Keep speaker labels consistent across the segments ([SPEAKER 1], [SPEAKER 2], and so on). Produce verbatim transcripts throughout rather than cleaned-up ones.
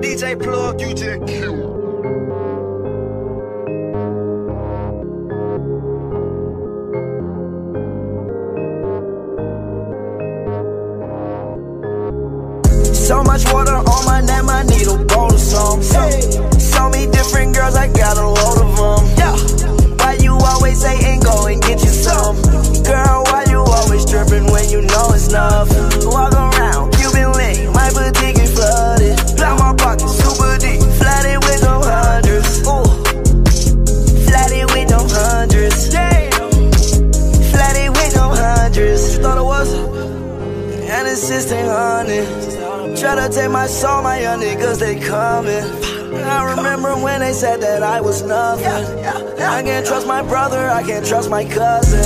[SPEAKER 1] D J Plug, you just cute.
[SPEAKER 2] So much water on my neck, I need a bowl of some. So many different girls, I got a load of them. Yeah. Why you always saying go and get you some? Girl, why you always tripping when you know it's nothing? Walk around, Cuban link, my boutique is flooded. Blow my pocket super deep, flooded with no hundreds. Ooh, flooded with no hundreds. Damn, flooded with no hundreds. Thought it was an assistant honey. Try to take my soul, my young niggas, they coming. I remember when they said that I was nothing. I can't trust my brother, I can't trust my cousin.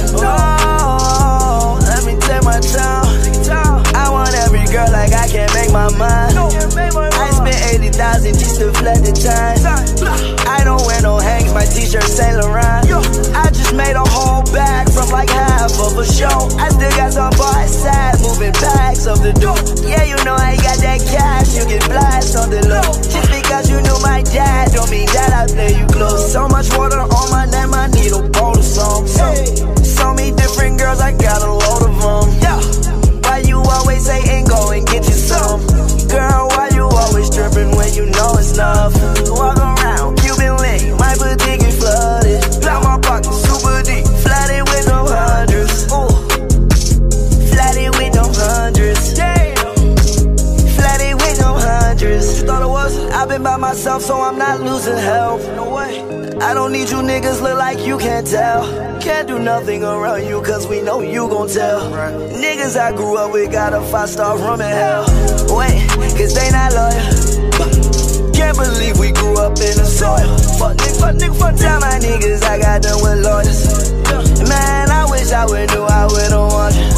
[SPEAKER 2] Oh, let me take my time. I want every girl like I can't make my mind. I spent eighty thousand just to flood the time. I don't wear no hangs, my t-shirt Saint Laurent. I just made a whole bag from like half of a show. I still got some boys sad, moving bags of the dough. Yeah, you know I got that cash, you get blast on the low. Just because you knew my dad, don't mean that I play you close. So much water on my neck, I need a bowl of some. So many different girls, I got a load of them. Yeah. Why you always saying go and get you some? Girl, why you always tripping when you know it's nothing? Walk around, Cuban link, my boutique is flooded. Blow my pocket super deep, flooded with no hundreds. Ooh, flooded with no hundreds. Damn, flooded with no hundreds. Thought it was, I've been by myself, so I'm not losing help. No way. I don't need you niggas, look like you can't tell. Can't do nothing around you, cause we know you gon' tell. Right. Niggas I grew up with got a five-star room in hell. Wait, cause they not loyal. Can't believe we grew up in the soil. Fuck nigga, fuck nigga, fuck tell my niggas I got done with lawyers. Man, I wish I would knew I would've won you.